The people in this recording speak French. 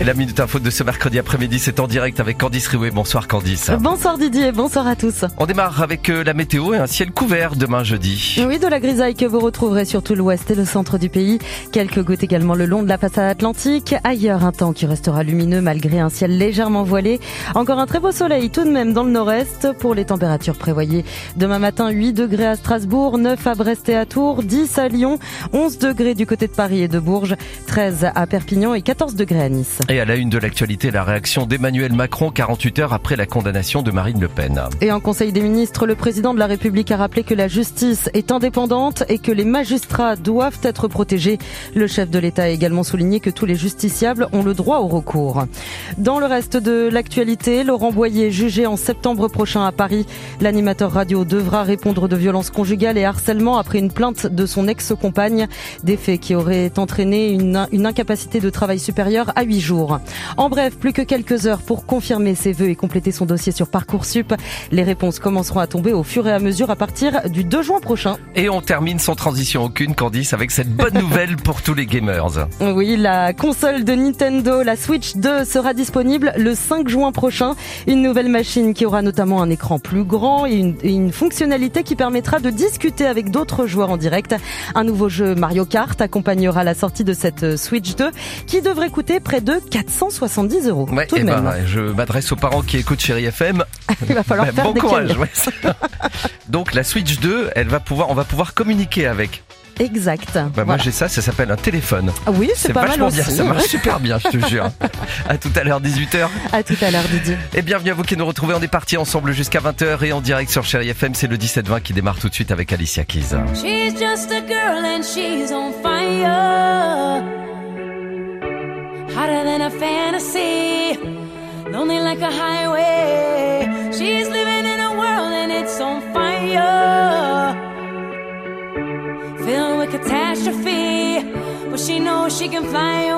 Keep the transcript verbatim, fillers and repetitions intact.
Et la Minute Info de ce mercredi après-midi, c'est en direct avec Candice Riouet. Bonsoir Candice. Bonsoir Didier, bonsoir à tous. On démarre avec la météo et un ciel couvert demain jeudi. Oui, de la grisaille que vous retrouverez sur tout l'ouest et le centre du pays. Quelques gouttes également le long de la façade atlantique. Ailleurs, un temps qui restera lumineux malgré un ciel légèrement voilé. Encore un très beau soleil tout de même dans le nord-est. Pour les températures prévoyées demain matin, huit degrés à Strasbourg, neuf à Brest et à Tours, dix à Lyon, onze degrés du côté de Paris et de Bourges, treize à Perpignan et quatorze degrés à Nice. Et à la une de l'actualité, la réaction d'Emmanuel Macron quarante-huit heures après la condamnation de Marine Le Pen. Et en Conseil des ministres, le président de la République a rappelé que la justice est indépendante et que les magistrats doivent être protégés. Le chef de l'État a également souligné que tous les justiciables ont le droit au recours. Dans le reste de l'actualité, Laurent Boyer, jugé en septembre prochain à Paris. L'animateur radio devra répondre de violences conjugales et harcèlement après une plainte de son ex-compagne. Des faits qui auraient entraîné une, une incapacité de travail supérieure à huit jours. En bref, plus que quelques heures pour confirmer ses vœux et compléter son dossier sur Parcoursup. Les réponses commenceront à tomber au fur et à mesure à partir du deux juin prochain. Et on termine sans transition aucune, Candice, avec cette bonne nouvelle pour tous les gamers. Oui, la console de Nintendo, la Switch deux, sera disponible le cinq juin prochain. Une nouvelle machine qui aura notamment un écran plus grand et une, et une fonctionnalité qui permettra de discuter avec d'autres joueurs en direct. Un nouveau jeu Mario Kart accompagnera la sortie de cette Switch deux qui devrait coûter près de quatre cent soixante-dix euros. Ouais, tout de ben, même. Je m'adresse aux parents qui écoutent Chérie F M. Il va falloir ben, faire bon des courage. cahiers. Ouais. Donc la Switch deux, elle va pouvoir, on va pouvoir communiquer avec. Exact. Bah Voilà. Moi j'ai ça, ça s'appelle un téléphone. Ah oui, c'est, C'est pas mal vachement aussi. bien, ça marche super bien, je te jure. À tout à l'heure, dix-huit heures. À tout à l'heure, Didier. Et bienvenue à vous qui nous retrouvez. On est partis ensemble jusqu'à vingt heures et en direct sur Chérie F M. C'est le dix-sept vingt qui démarre tout de suite avec Alicia Keys. She's just a girl and she's on fire. Hotter than a fantasy. Lonely like a highway. She's living in a world and it's on fire. Filled with catastrophe. But she knows she can fly